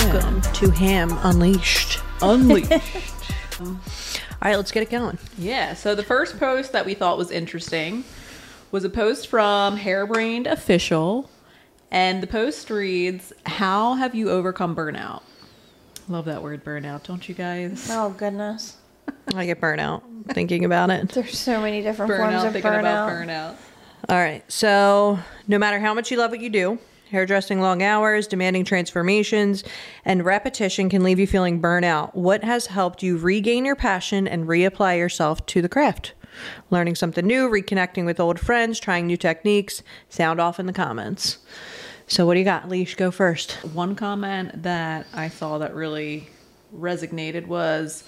Welcome to Ham Unleashed. Unleashed. All right, let's get it going. Yeah, so the first post that we thought was interesting was a post from Hairbrained Official, and the post reads, "How have you overcome burnout?" Love that word, burnout, don't you guys? Oh, goodness. I get burnout thinking about it. There's so many different forms of thinking about burnout. burnout. All right, so no matter how much you love what you do, hairdressing long hours, demanding transformations, and repetition can leave you feeling burnout. What has helped you regain your passion and reapply yourself to the craft? Learning something new, reconnecting with old friends, trying new techniques. Sound off in the comments. So what do you got, Leash? Go first. One comment that I saw that really resonated was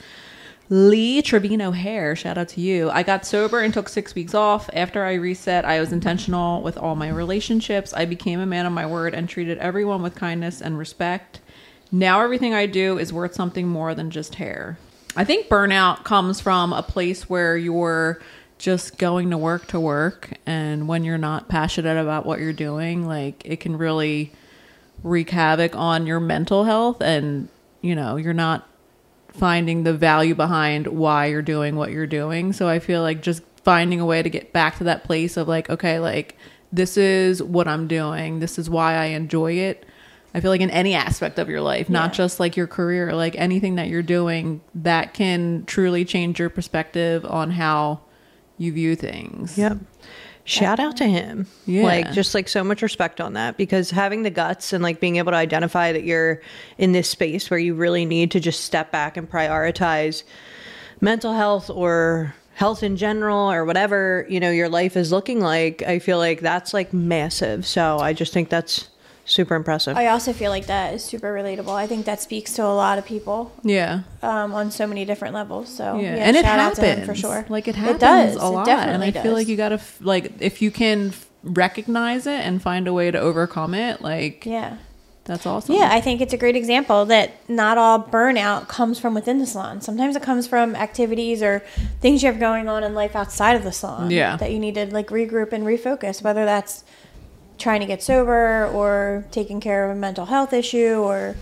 Lee Trevino Hair. Shout out to you. "I got sober and took 6 weeks off. After I reset, I was intentional with all my relationships. I became a man of my word and treated everyone with kindness and respect. Now everything I do is worth something more than just hair." I think burnout comes from a place where you're just going to work, and when you're not passionate about what you're doing, like, it can really wreak havoc on your mental health, and you're not finding the value behind why you're doing what you're doing. So I feel like just finding a way to get back to that place of like, okay, like, this is what I'm doing, this is why I enjoy it. I feel like in any aspect of your life, not just like your career, like anything that you're doing, that can truly change your perspective on how you view things. Yep. Shout out to him. Yeah. Like, just like so much respect on that, because having the guts and like being able to identify that you're in this space where you really need to just step back and prioritize mental health or health in general or whatever, your life is looking like. I feel like that's like massive. So I just think that's super impressive. I also feel like that is super relatable. I think that speaks to a lot of people. Yeah. On so many different levels. So yeah, and it shout happens out to him for sure. Like, it happens it does. a lot, It definitely and I does. feel like you gotta like, if you can recognize it and find a way to overcome it, like, yeah, that's awesome. Yeah, I think it's a great example that not all burnout comes from within the salon. Sometimes it comes from activities or things you have going on in life outside of the salon. Yeah. That you need to like regroup and refocus, whether that's trying to get sober or taking care of a mental health issue or,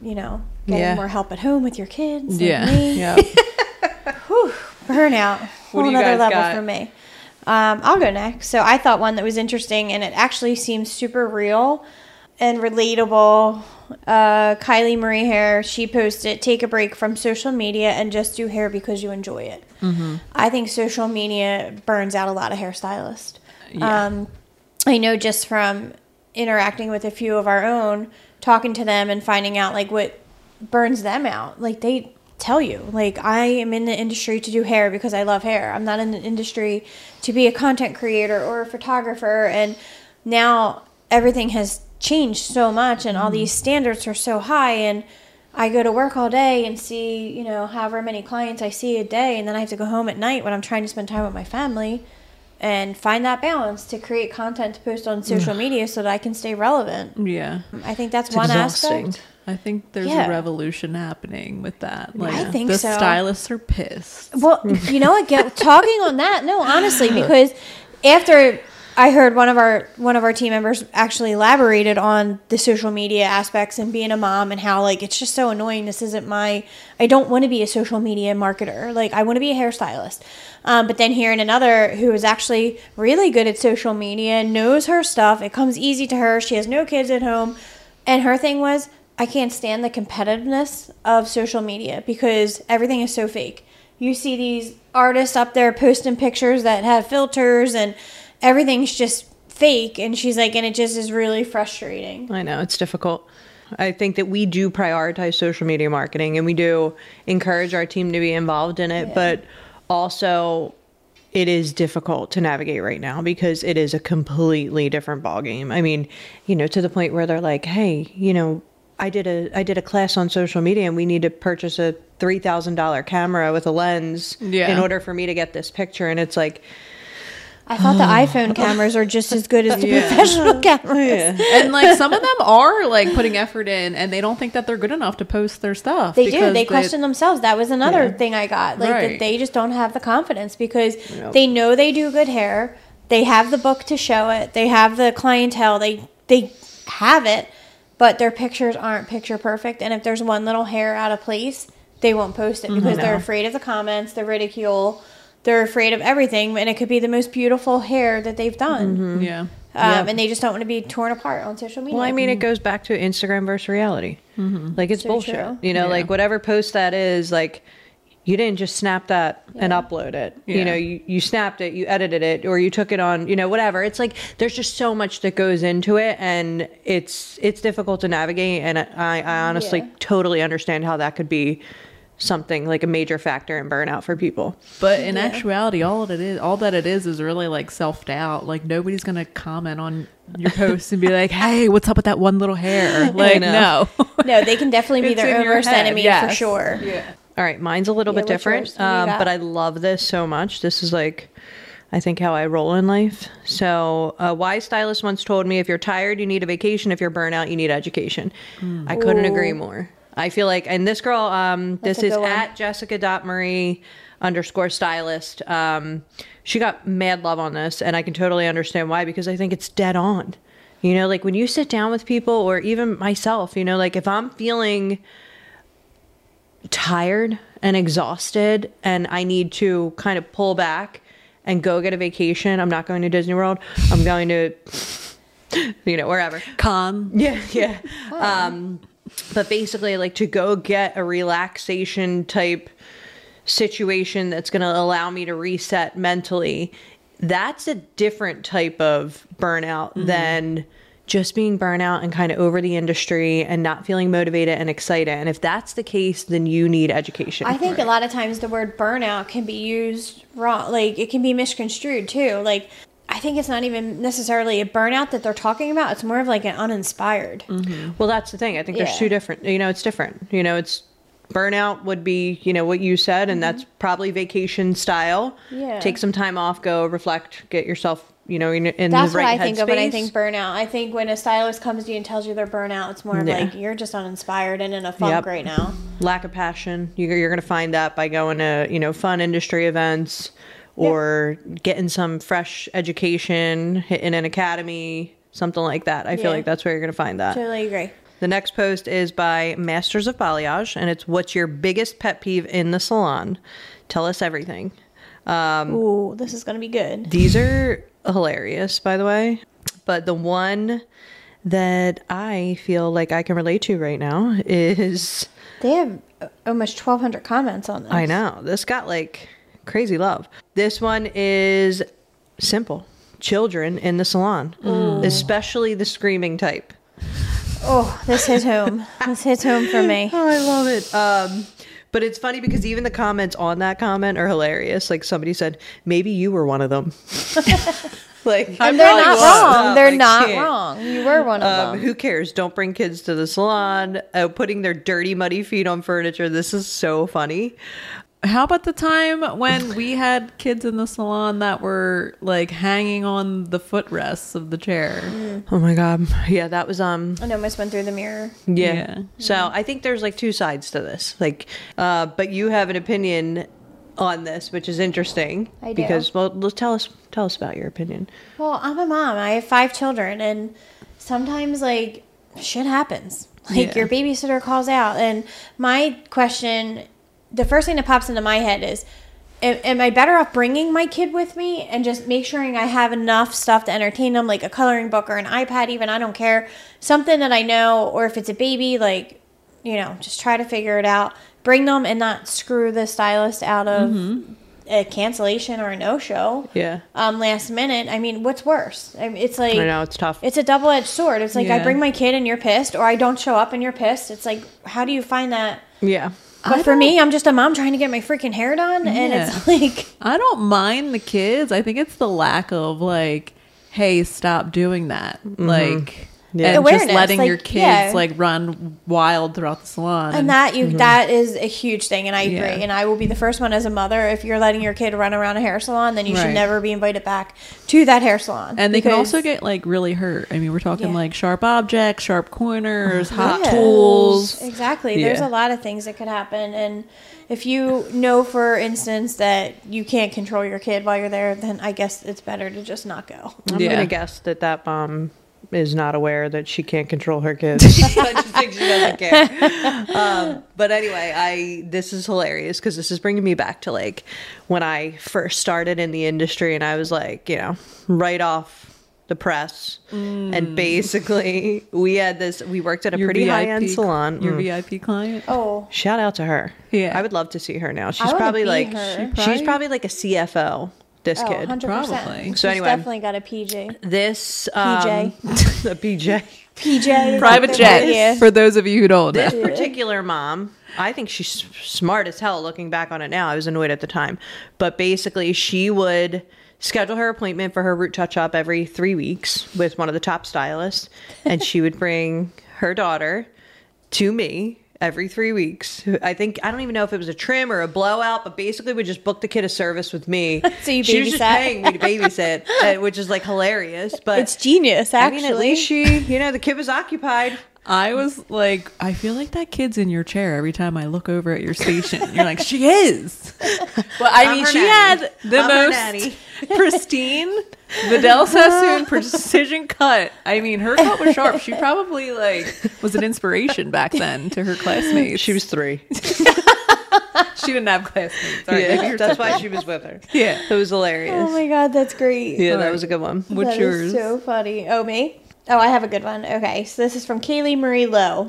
getting more help at home with your kids. Yeah. Like me. Yeah. Whew, burnout. What do Whole you other guys level got? for me. I'll go next. So I thought one that was interesting, and it actually seems super real and relatable. Kylie Marie Hair, she posted, "Take a break from social media and just do hair because you enjoy it." Mm-hmm. I think social media burns out a lot of hairstylists. Yeah. I know just from interacting with a few of our own, talking to them and finding out like what burns them out. Like, they tell you, like, I am in the industry to do hair because I love hair. I'm not in the industry to be a content creator or a photographer. And now everything has changed so much, and all these standards are so high, and I go to work all day and see, however many clients I see a day, and then I have to go home at night when I'm trying to spend time with my family and find that balance to create content to post on social media so that I can stay relevant. Yeah. I think that's It's one exhausting. aspect. I think there's Yeah. a revolution happening with that. Like, I think the so. stylists are pissed. Well, you know what? Talking on that, no, honestly, because after I heard one of our team members actually elaborated on the social media aspects and being a mom and how, like, it's just so annoying. This isn't I don't want to be a social media marketer. Like, I want to be a hairstylist. But then hearing another who is actually really good at social media, knows her stuff, it comes easy to her. She has no kids at home. And her thing was, I can't stand the competitiveness of social media because everything is so fake. You see these artists up there posting pictures that have filters and everything's just fake. And she's like, and it just is really frustrating. I know, it's difficult. I think that we do prioritize social media marketing, and we do encourage our team to be involved in it, but also it is difficult to navigate right now because it is a completely different ballgame. I mean, to the point where they're like, hey, I did a class on social media and we need to purchase a $3,000 camera with a lens in order for me to get this picture. And it's like, I thought the iPhone cameras are just as good as the professional cameras. And like, some of them are like putting effort in, and they don't think that they're good enough to post their stuff. They do. They question themselves. That was another thing I got. Like, Right. that they just don't have the confidence because they know they do good hair. They have the book to show it. They have the clientele. They have it. but their pictures aren't picture perfect. And if there's one little hair out of place, they won't post it because they're afraid of the comments, the ridicule. They're afraid of everything. And it could be the most beautiful hair that they've done. Yeah. And they just don't want to be torn apart on social media. Well, I mean, it goes back to Instagram versus reality. Like, it's So bullshit. true. You know, Yeah. like, whatever post that is, like, you didn't just snap that and upload it. Yeah. You know, you snapped it, you edited it, or you took it on, you know, whatever. It's like, there's just so much that goes into it, and it's difficult to navigate. And I honestly totally understand how that could be something like a major factor in burnout for people. But in actuality, all that it is really like self-doubt. Like, nobody's going to comment on your post and be like, hey, what's up with that one little hair? Like, no. No, they can definitely be It's their in own your worst head, enemy for yes. sure. Yeah. All right, mine's a little bit what's different, yours? What do you got? but I love this so much. This is like, I think, how I roll in life. So, a wise stylist once told me, if you're tired, you need a vacation. If you're burnout, you need education. I couldn't agree more. I feel like, and this girl, this a is good one. at Jessica.Marie_stylist. She got mad love on this, and I can totally understand why, because I think it's dead on. You know, like when you sit down with people, or even myself, you know, like if I'm feeling tired and exhausted and I need to kind of pull back and go get a vacation, I'm not going to Disney World. I'm going to, you know, wherever. Con. Yeah, yeah. But basically, like, to go get a relaxation type situation that's going to allow me to reset mentally, that's a different type of burnout than just being burnout and kind of over the industry and not feeling motivated and excited. And if that's the case, then you need education. I think a lot of times the word burnout can be used wrong. Like, it can be misconstrued too. Like, I think it's not even necessarily a burnout that they're talking about. It's more of like an uninspired. Well, that's the thing. I think there's Yeah. two different, you know, it's different. You know, it's burnout would be, you know, what you said, and that's probably vacation style. Yeah. Take some time off, go reflect, get yourself, you know, in That's the what right I think of when I headspace. think burnout. I think when a stylist comes to you and tells you they're burnout, it's more of Yeah. like, you're just uninspired and in a funk Yep. right now. Lack of passion. You're going to find that by going to, you know, fun industry events, or getting some fresh education, hitting an academy, something like that. I feel Yeah. like that's where you're going to find that. Totally agree. The next post is by Masters of Balayage, and it's, what's your biggest pet peeve in the salon? Tell us everything. Ooh, this is going to be good. These are hilarious, by the way. But the one that I feel like I can relate to right now is, They have almost 1,200 comments on this. I know, this got like crazy love. This one is simple. Children in the salon, especially the screaming type. Oh, this hits home. This hits home for me. Oh, I love it. But it's funny because even the comments on that comment are hilarious. Like, somebody said, maybe you were one of them. Like, And they're not wrong. They're I not can't. wrong. You were one of them. Who cares? Don't bring kids to the salon. Putting their dirty, muddy feet on furniture. This is so funny. How about the time when we had kids in the salon that were like hanging on the footrests of the chair? Oh my God. Yeah, that was, And almost went through the mirror. yeah. So I think there's like two sides to this. Like, but you have an opinion on this, which is interesting. I do. Because, well, tell us about your opinion. Well, I'm a mom. I have 5 children, and sometimes like shit happens. Like Yeah. your babysitter calls out, and my question, the first thing that pops into my head is, am I better off bringing my kid with me and just make sure I have enough stuff to entertain them, like a coloring book or an iPad, even, I don't care, something that I know, or if it's a baby, like, you know, just try to figure it out. Bring them and not screw the stylist out of a cancellation or a no-show. Yeah. Last minute. I mean, what's worse? I mean, it's like, I know, it's tough. it's a double-edged sword. It's like, I Yeah. bring my kid and you're pissed, or I don't show up and you're pissed. It's like, how do you find that? Yeah. But for me, I'm just a mom trying to get my freaking hair done, and it's like, I don't mind the kids. I think it's the lack of like, hey, stop doing that. Like, Yeah. and Awareness, just letting like, your kids yeah. like run wild throughout the salon. and that is a huge thing, and I agree. Yeah. And I will be the first one as a mother. If you're letting your kid run around a hair salon, then you should Right. never be invited back to that hair salon. And they can because- also get like really hurt. I mean, we're talking Yeah. like sharp objects, sharp corners, hot Yeah. tools. Exactly. There's Yeah. a lot of things that could happen. And if you know, for instance, that you can't control your kid while you're there, then I guess it's better to just not go. I'm Yeah. gonna guess that mom is not aware that she can't control her kids. I just think she doesn't care. But anyway, this is hilarious because this is bringing me back to like when I first started in the industry, and I was like, you know, right off the press, and basically we worked at a pretty high-end salon. Your VIP client. Oh, Shout out to her. Yeah. I would love to see her now. She's wanna probably be like her. she's probably like a CFO. This oh, kid. 100%. Probably. She's So anyway. definitely got a PJ. This PJ. a PJ. PJ. Private jet. Yeah. For those of you who don't know. This particular mom, I think she's smart as hell looking back on it now. I was annoyed at the time. But basically, she would schedule her appointment for her root touch-up every 3 weeks with one of the top stylists. And she would bring her daughter to me every 3 weeks. I don't even know if it was a trim or a blowout, but basically would just book the kid a service with me. So you She was just babysat? paying me to babysit, which is like hilarious. But It's genius, I actually. mean, at least the kid was occupied. I was like, I feel like that kid's in your chair every time I look over at your station. You're like, she is. But I I'm mean, her she nanny. had the I'm her most nanny. pristine Vidal Sassoon precision cut. I mean, her cut was sharp. She probably like was an inspiration back then to her classmates. She was 3. She didn't have classmates. All right, maybe Yeah, her that's sister. why she was with her. Yeah. It was hilarious. Oh my god, that's great. Yeah, that was a good one. What's That is yours? so funny. Oh, me? Oh, I have a good one. Okay, so this is from Kaylee Marie Lowe.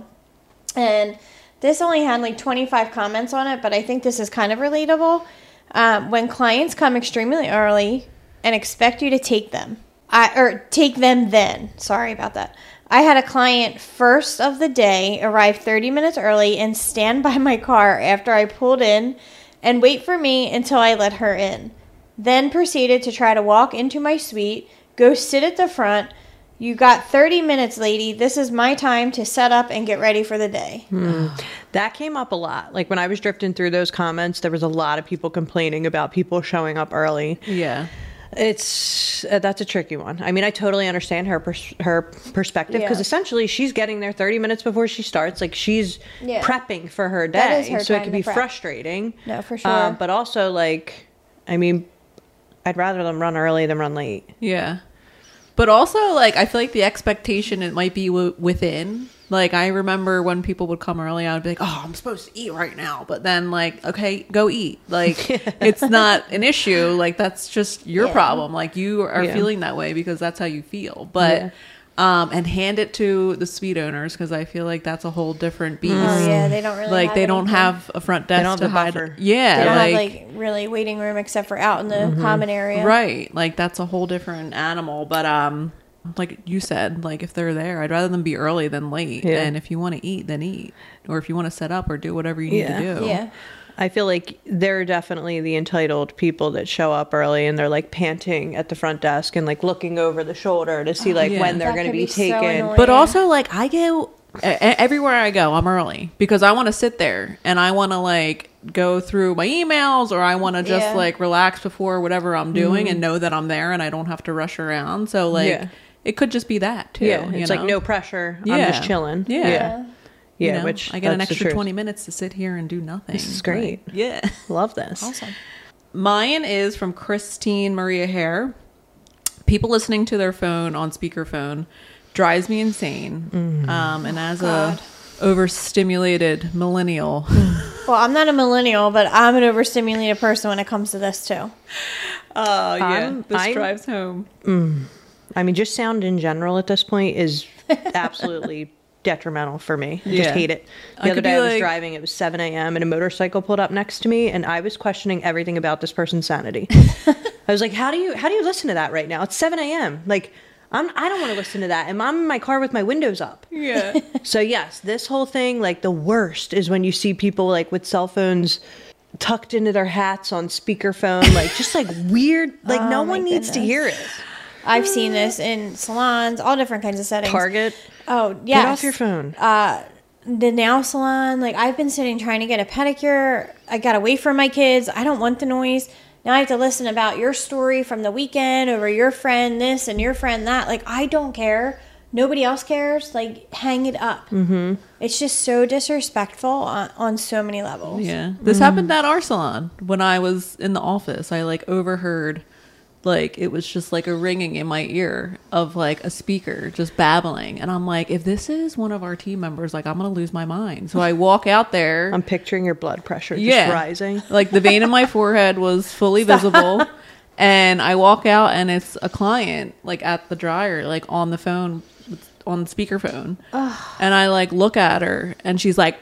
And this only had like 25 comments on it, but I think this is kind of relatable. When clients come extremely early and expect you to take them, take them then. Sorry about that. I had a client first of the day arrive 30 minutes early and stand by my car after I pulled in and wait for me until I let her in. Then proceeded to try to walk into my suite, go sit at the front. You got 30 minutes, lady. This is my time to set up and get ready for the day. That came up a lot. Like when I was drifting through those comments, there was a lot of people complaining about people showing up early. Yeah. That's a tricky one. I mean, I totally understand her perspective because Yeah. essentially she's getting there 30 minutes before she starts. Like she's Yeah. prepping for her That day, is her so it time can to be prep. frustrating. No, for sure. But also, like, I mean, I'd rather them run early than run late. Yeah. But also, like, I feel like the expectation, it might be within. Like, I remember when people would come early, I would be like, oh, I'm supposed to eat right now. But then, like, okay, go eat. Like, it's not an issue. Like, that's just your Yeah. problem. Like, you are Yeah. feeling that way because that's how you feel. But, and hand it to the suite owners because I feel like that's a whole different beast. Oh, yeah, they don't really Like, they don't anything. have a front desk don't have to the hide. buffer. Yeah. They don't like, have, like, really waiting room except for out in the common area. right. Like, that's a whole different animal. But, like you said, like if they're there, I'd rather them be early than late. Yeah. And if you want to eat, then eat. Or if you want to set up or do whatever you need Yeah. to do. Yeah. I feel like they're definitely the entitled people that show up early and they're like panting at the front desk and like looking over the shoulder to see like yeah. when they're That going to could be be so taken. annoying. But also, like, I go everywhere I go, I'm early because I want to sit there and I want to like go through my emails or I want to just Yeah. like relax before whatever I'm doing and know that I'm there and I don't have to rush around. So, like, Yeah. it could just be that too. Yeah, you it's know? like no pressure. I'm Yeah. just chilling. Yeah. Yeah. You Yeah, know, which I get an that's the extra truth. 20 minutes to sit here and do nothing. This is great. Like, yeah. Love this. Awesome. Mine is from Christine Maria Hare. People listening to their phone on speakerphone drives me insane. And as God. a overstimulated millennial, Well, I'm not a millennial, but I'm an overstimulated person when it comes to this, too. oh yeah. this I'm- drives home. I mean, just sound in general at this point is absolutely detrimental for me. I Yeah. just hate it. I The other could be day I was like- driving, it was 7 a.m. and a motorcycle pulled up next to me and I was questioning everything about this person's sanity. I was like, how do you listen to that right now? It's 7 a.m. Like, I don't want to listen to that. And I'm in my car with my windows up. Yeah. So yes, this whole thing, like the worst is when you see people like with cell phones tucked into their hats on speakerphone, like just like weird, like no Oh, my one needs to goodness. hear it. I've seen this in salons, all different kinds of settings. Target, Oh, yes. get off your phone. The nail salon, like I've been sitting trying to get a pedicure. I got away from my kids. I don't want the noise. Now I have to listen about your story from the weekend over your friend this and your friend that. Like, I don't care. Nobody else cares. Like, hang it up. Mm-hmm. It's just so disrespectful on so many levels. Yeah. This happened at our salon when I was in the office. I like overheard like it was just like a ringing in my ear of like a speaker just babbling, and I'm like, if this is one of our team members, like I'm gonna lose my mind. So I walk out there. I'm picturing your blood pressure just rising. Like the vein in my forehead was fully visible. And I walk out and it's a client like at the dryer, like on the phone, on the speakerphone. And I like look at her and she's like,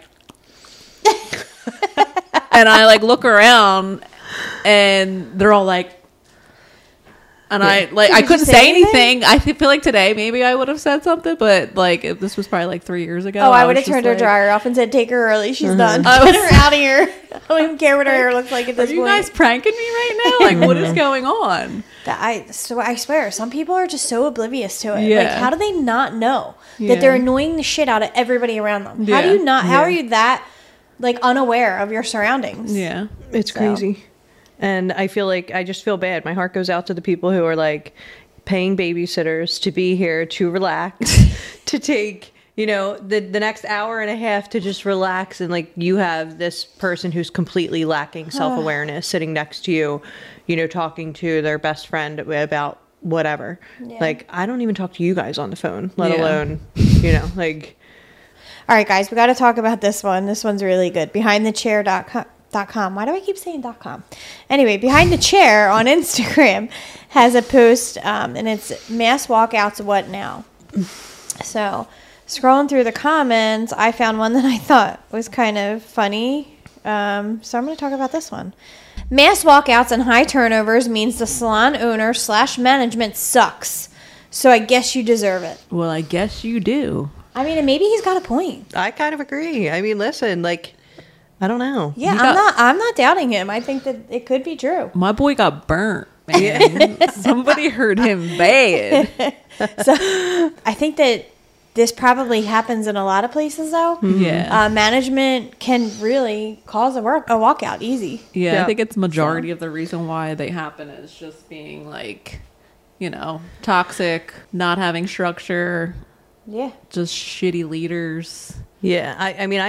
and I like look around and they're all like, and I like, I couldn't say anything. I feel like today maybe I would have said something, but like if this was probably like 3 years ago. Oh, I would have turned her dryer off and said, take her early. She's done. Get her out of here. I don't even care what her hair looks like at this point. Are you guys pranking me right now? Like, what is going on? I swear, some people are just so oblivious to it. Yeah. Like, how do they not know that they're annoying the shit out of everybody around them? How do you not? How are you that like unaware of your surroundings? Yeah, it's crazy. And I feel like I just feel bad. My heart goes out to the people who are like paying babysitters to be here to relax, to take, you know, the next hour and a half to just relax. And like you have this person who's completely lacking self-awareness sitting next to you, you know, talking to their best friend about whatever. Yeah. Like, I don't even talk to you guys on the phone, let alone, you know, like. All right, guys, we got to talk about this one. This one's really good. BehindTheChair.com. Why do I keep saying .com? Anyway, Behind the Chair on Instagram has a post, and it's mass walkouts. What now? So, scrolling through the comments, I found one that I thought was kind of funny. So I'm going to talk about this one. Mass walkouts and high turnovers means the salon owner / management sucks. So I guess you deserve it. Well, I guess you do. I mean, and maybe he's got a point. I kind of agree. I mean, listen, like, I don't know. Yeah, I'm not doubting him. I think that it could be true. My boy got burnt, man. Somebody hurt him bad. So I think that this probably happens in a lot of places, though. Yeah. Management can really cause a walkout easy. Yeah, I think it's majority of the reason why they happen is just being like, you know, toxic, not having structure. Yeah. Just shitty leaders. Yeah. I mean,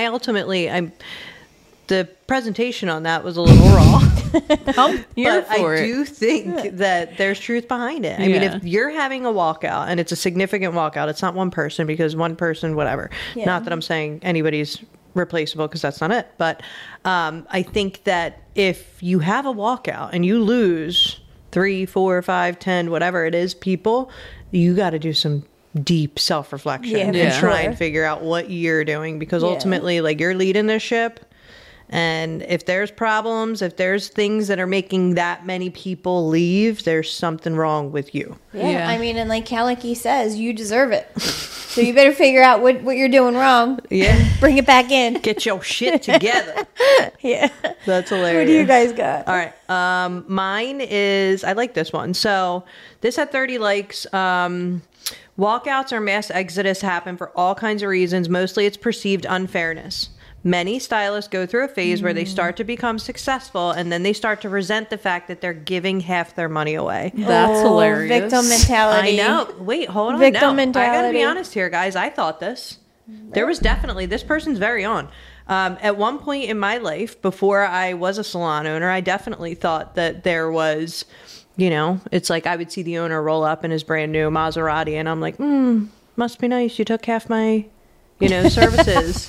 the presentation on that was a little raw. I'm here but for I it. do think that there's truth behind it. I mean, if you're having a walkout and it's a significant walkout, it's not one person because one person, whatever. Yeah. Not that I'm saying anybody's replaceable because that's not it. But I think that if you have a walkout and you lose 3, 4, 5, 10, whatever it is, people, you got to do some deep self-reflection and try and figure out what you're doing because ultimately, like, you're leading this ship. And if there's problems, if there's things that are making that many people leave, there's something wrong with you. Yeah. I mean, and like Kaliki says, you deserve it. So you better figure out what you're doing wrong. Yeah. Bring it back in. Get your shit together. Yeah. That's hilarious. What do you guys got? All right. Mine is, I like this one. So this had 30 likes. Walkouts or mass exodus happen for all kinds of reasons. Mostly it's perceived unfairness. Many stylists go through a phase where they start to become successful and then they start to resent the fact that they're giving half their money away. That's hilarious. Victim mentality. I know. Wait, hold on. Victim no, mentality. I gotta be honest here, guys. I thought this. There was definitely, this person's very on. At one point in my life, before I was a salon owner, I definitely thought that there was, you know, it's like I would see the owner roll up in his brand new Maserati and I'm like, must be nice. You took half my, you know, services.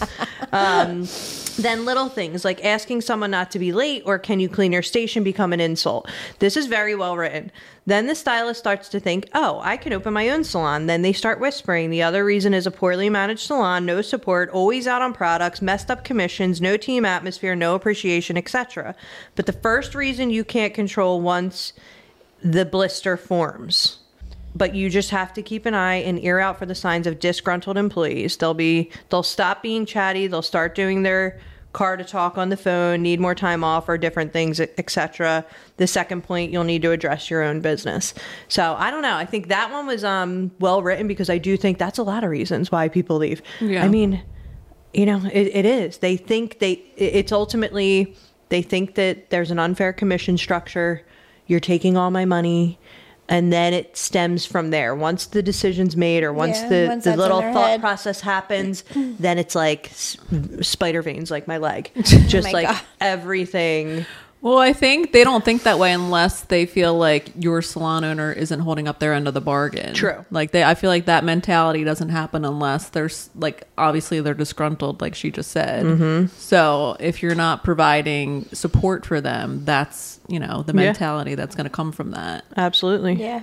Then little things like asking someone not to be late or can you clean your station become an insult. This is very well written. Then the stylist starts to think, oh, I can open my own salon. Then they start whispering. The other reason is a poorly managed salon, no support, always out on products, messed up commissions, no team atmosphere, no appreciation, etc. But the first reason you can't control once the blister forms. But you just have to keep an eye and ear out for the signs of disgruntled employees. They'll stop being chatty. They'll start doing their car to talk on the phone, need more time off or different things, etc. The second point, you'll need to address your own business. So I don't know. I think that one was well written because I do think that's a lot of reasons why people leave. Yeah. I mean, you know, it is. They think it's ultimately, they think that there's an unfair commission structure. You're taking all my money. And then it stems from there. Once the decision's made or once the little thought process happens, then it's like spider veins like my leg. Just like everything Well, I think they don't think that way unless they feel like your salon owner isn't holding up their end of the bargain. True. Like I feel like that mentality doesn't happen unless there's like, obviously they're disgruntled, like she just said. Mm-hmm. So if you're not providing support for them, that's, you know, the mentality that's going to come from that. Absolutely. Yeah.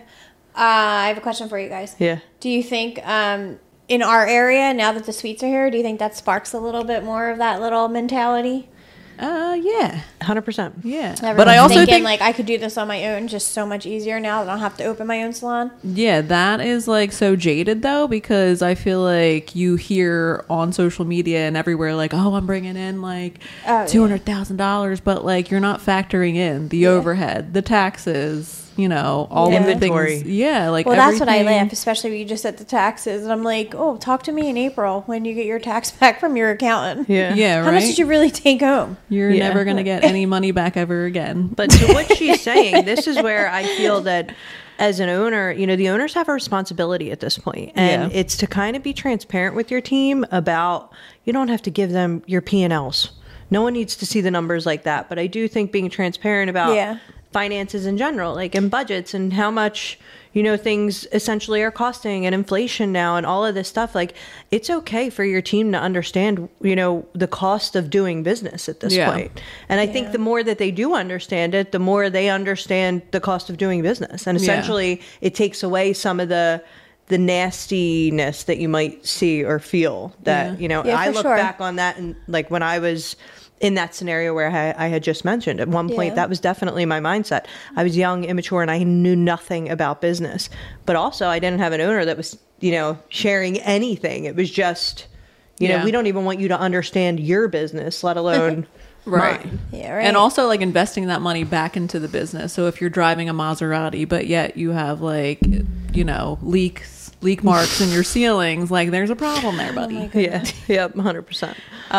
I have a question for you guys. Yeah. Do you think in our area, now that the suites are here, do you think that sparks a little bit more of that little mentality? Yeah. 100%. Yeah. Everyone's But I also thinking, think like, I could do this on my own just so much easier now that I don't have to open my own salon. yeah, that is like so jaded though, because I feel like you hear on social media and everywhere like, oh, I'm bringing in like $200,000, but like you're not factoring in the overhead, the taxes, you know, all of the inventory. things. Yeah, like Well, that's what I everything. laugh, especially when you just said the taxes. And I'm like, oh, talk to me in April when you get your tax back from your accountant. Yeah. Yeah, How right. much did you really take home? You're Yeah. never gonna get any money back ever again. But to what she's saying, this is where I feel that as an owner, you know, the owners have a responsibility at this point. And Yeah. it's to kind of be transparent with your team about, you don't have to give them your P&Ls. No one needs to see the numbers like that. But I do think being transparent about finances in general, like in budgets and how much, you know, things essentially are costing and inflation now and all of this stuff. Like, it's okay for your team to understand, you know, the cost of doing business at this point. And I think the more that they do understand it, the more they understand the cost of doing business. And essentially it takes away some of the nastiness that you might see or feel that, you know, I look back on that and like when I was in that scenario where I had just mentioned at one point, that was definitely my mindset. I was young, immature, and I knew nothing about business. But also I didn't have an owner that was, you know, sharing anything. It was just, you know, we don't even want you to understand your business, let alone mine. Yeah, right. And also like investing that money back into the business. So if you're driving a Maserati, but yet you have like, you know, leak marks in your ceilings, like there's a problem there, buddy. Yeah. Yep. 100%.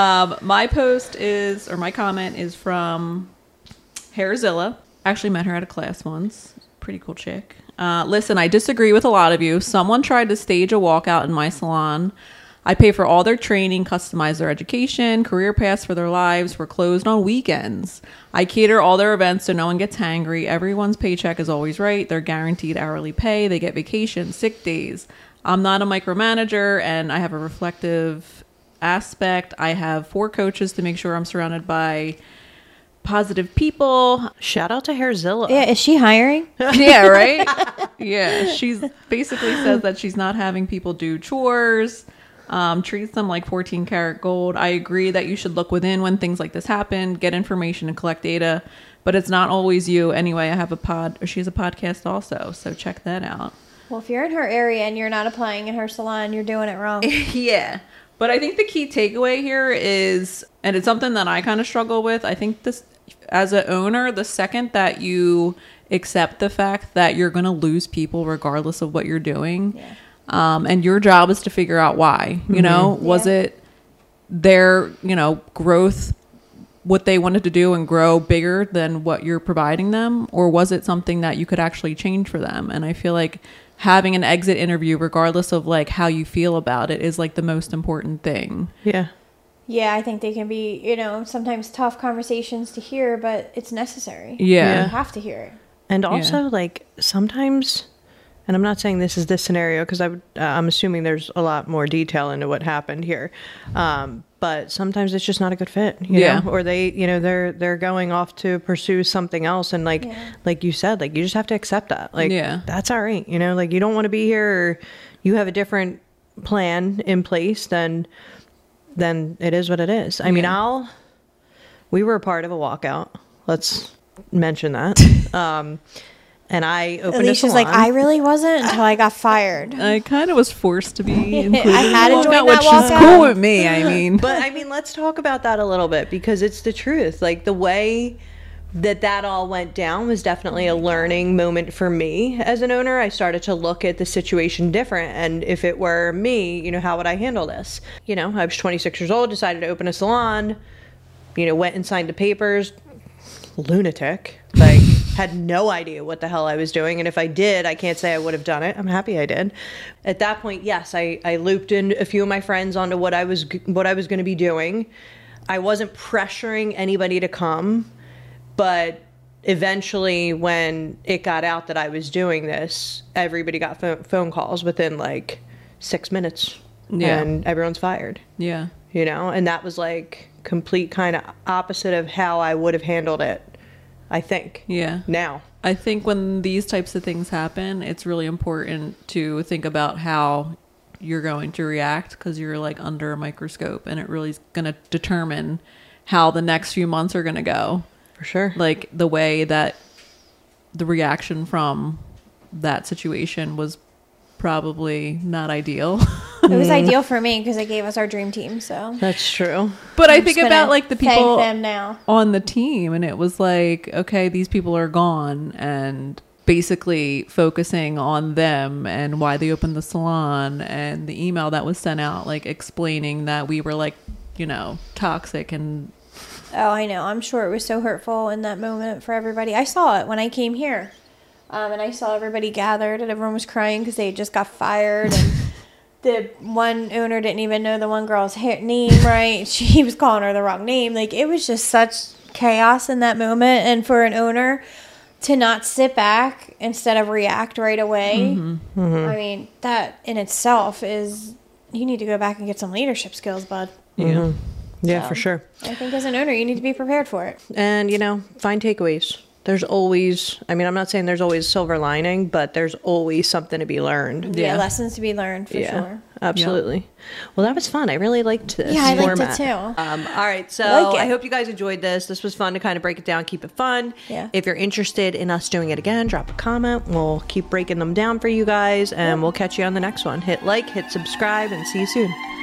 My post is, or my comment is from Hairzilla. Actually met her at a class once. Pretty cool chick. Listen, I disagree with a lot of you. Someone tried to stage a walkout in my salon. I pay for all their training, customize their education, career paths for their lives. We're closed on weekends. I cater all their events so no one gets hangry. Everyone's paycheck is always right. They're guaranteed hourly pay. They get vacation, sick days. I'm not a micromanager, and I have a reflective aspect. I have 4 coaches to make sure I'm surrounded by positive people. Shout out to Hairzilla. Yeah, is she hiring? Yeah, right? Yeah, she's basically says that she's not having people do chores, treats them like 14 karat gold. I agree that you should look within when things like this happen, get information and collect data, but it's not always you. Anyway, I have she has a podcast also, so check that out. Well, if you're in her area and you're not applying in her salon, you're doing it wrong. Yeah. But I think the key takeaway here is, and it's something that I kind of struggle with, I think this, as an owner, the second that you accept the fact that you're going to lose people regardless of what you're doing, and your job is to figure out why, you know, was it their, you know, growth, what they wanted to do and grow bigger than what you're providing them, or was it something that you could actually change for them? And I feel like having an exit interview, regardless of like how you feel about it, is like the most important thing. Yeah. Yeah, I think they can be, you know, sometimes tough conversations to hear, but it's necessary. Yeah. You have to hear it. And also, like, sometimes, and I'm not saying this is this scenario because I'm assuming there's a lot more detail into what happened here. But sometimes it's just not a good fit, you know, or they, you know, they're going off to pursue something else. And like you said, like, you just have to accept that. Like, that's all right. You know, like, you don't want to be here, or you have a different plan in place, then it is what it is. I mean, we were a part of a walkout. Let's mention that. And I opened Alicia's a salon. like, I really wasn't until I got fired. I kind of was forced to be included. I had to in the join walkout, that which is walkout. cool with me. I mean, But I mean, let's talk about that a little bit, because it's the truth. Like, the way that all went down was definitely a learning moment for me as an owner. I started to look at the situation different. And if it were me, you know, how would I handle this? You know, I was 26 years old, decided to open a salon, you know, went and signed the papers. Lunatic. Like, had no idea what the hell I was doing. And if I did, I can't say I would have done it. I'm happy I did. At that point, yes, I looped in a few of my friends onto what I was going to be doing. I wasn't pressuring anybody to come. But eventually, when it got out that I was doing this, everybody got phone calls within like 6 minutes. Yeah. And everyone's fired. Yeah. You know, and that was like complete kind of opposite of how I would have handled it, I think. Yeah. Now. I think when these types of things happen, it's really important to think about how you're going to react, because you're like under a microscope, and it really is going to determine how the next few months are going to go. For sure. Like the way that the reaction from that situation was probably not ideal. It was ideal for me because it gave us our dream team. So That's true. But I I'm think just about gonna like the thank people them now. on the team, and it was like, okay, these people are gone, and basically focusing on them and why they opened the salon, and the email that was sent out like explaining that we were like, you know, toxic. And Oh, I know. I'm sure it was so hurtful in that moment for everybody. I saw it when I came here. And I saw everybody gathered, and everyone was crying because they had just got fired. And the one owner didn't even know the one girl's name right. He was calling her the wrong name. Like, it was just such chaos in that moment. And for an owner to not sit back instead of react right away, I mean, that in itself is, you need to go back and get some leadership skills, bud. yeah. Yeah, So, for sure. I think as an owner, you need to be prepared for it. And, you know, find takeaways. There's always, I mean, I'm not saying there's always silver lining, but there's always something to be learned. Yeah, Yeah. lessons to be learned for sure. Absolutely. Well, that was fun. I really liked this Yeah, I liked format. it too. All right, so Like it. I hope you guys enjoyed this. This was fun to kind of break it down, keep it fun. Yeah. If you're interested in us doing it again, drop a comment. We'll keep breaking them down for you guys, and we'll catch you on the next one. Hit like, hit subscribe, and see you soon.